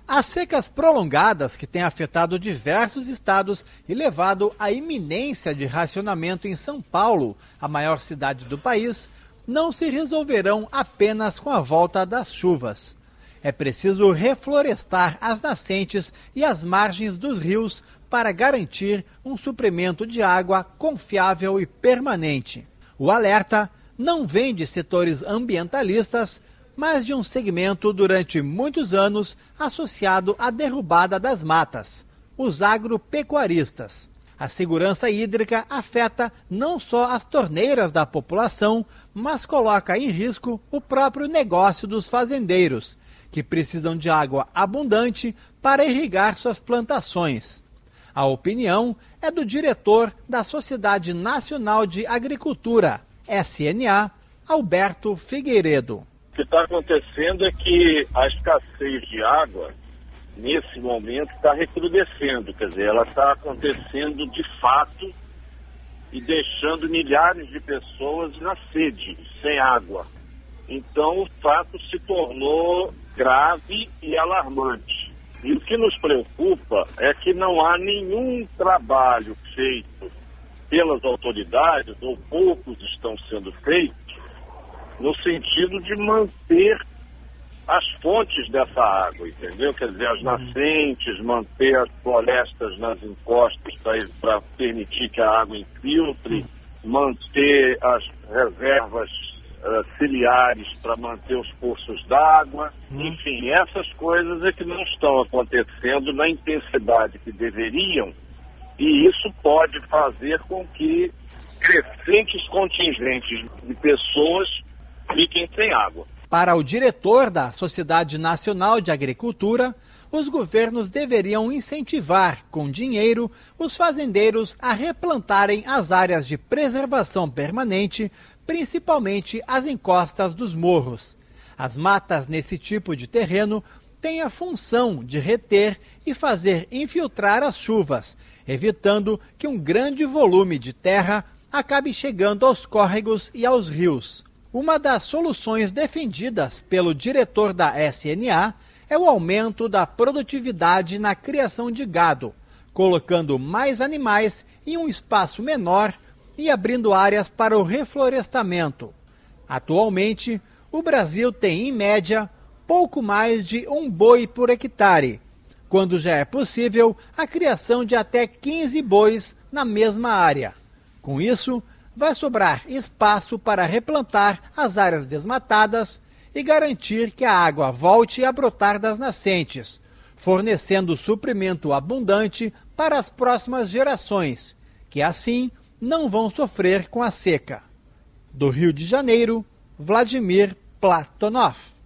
As secas prolongadas que têm afetado diversos estados e levado à iminência de racionamento em São Paulo, a maior cidade do país, não se resolverão apenas com a volta das chuvas. É preciso reflorestar as nascentes e as margens dos rios para garantir um suprimento de água confiável e permanente. O alerta não vem de setores ambientalistas, mas de um segmento durante muitos anos associado à derrubada das matas, os agropecuaristas. A segurança hídrica afeta não só as torneiras da população, mas coloca em risco o próprio negócio dos fazendeiros, que precisam de água abundante para irrigar suas plantações. A opinião é do diretor da Sociedade Nacional de Agricultura, SNA, Alberto Figueiredo. O que está acontecendo é que a escassez de água, nesse momento, está recrudescendo. Quer dizer, ela está acontecendo de fato e deixando milhares de pessoas na sede, sem água. Então, o fato se tornou grave e alarmante. E o que nos preocupa é que não há nenhum trabalho feito pelas autoridades, ou poucos estão sendo feitos, no sêntido de manter as fontes dessa água, entendeu? Quer dizer, as nascentes, manter as florestas nas encostas para permitir que a água infiltre, manter as reservas ciliares para manter os cursos d'água, enfim, essas coisas é que não estão acontecendo na intensidade que deveriam, e isso pode fazer com que crescentes contingentes de pessoas fiquem sem água. Para o diretor da Sociedade Nacional de Agricultura, os governos deveriam incentivar, com dinheiro, os fazendeiros a replantarem as áreas de preservação permanente, principalmente as encostas dos morros. As matas nesse tipo de terreno têm a função de reter e fazer infiltrar as chuvas, evitando que um grande volume de terra acabe chegando aos córregos e aos rios. Uma das soluções defendidas pelo diretor da SNA é o aumento da produtividade na criação de gado, colocando mais animais em um espaço menor e abrindo áreas para o reflorestamento. Atualmente, o Brasil tem, em média, pouco mais de 1 boi por hectare, quando já é possível a criação de até 15 bois na mesma área. Com isso, vai sobrar espaço para replantar as áreas desmatadas e garantir que a água volte a brotar das nascentes, fornecendo suprimento abundante para as próximas gerações, que assim não vão sofrer com a seca. Do Rio de Janeiro, Vladimir Platonov.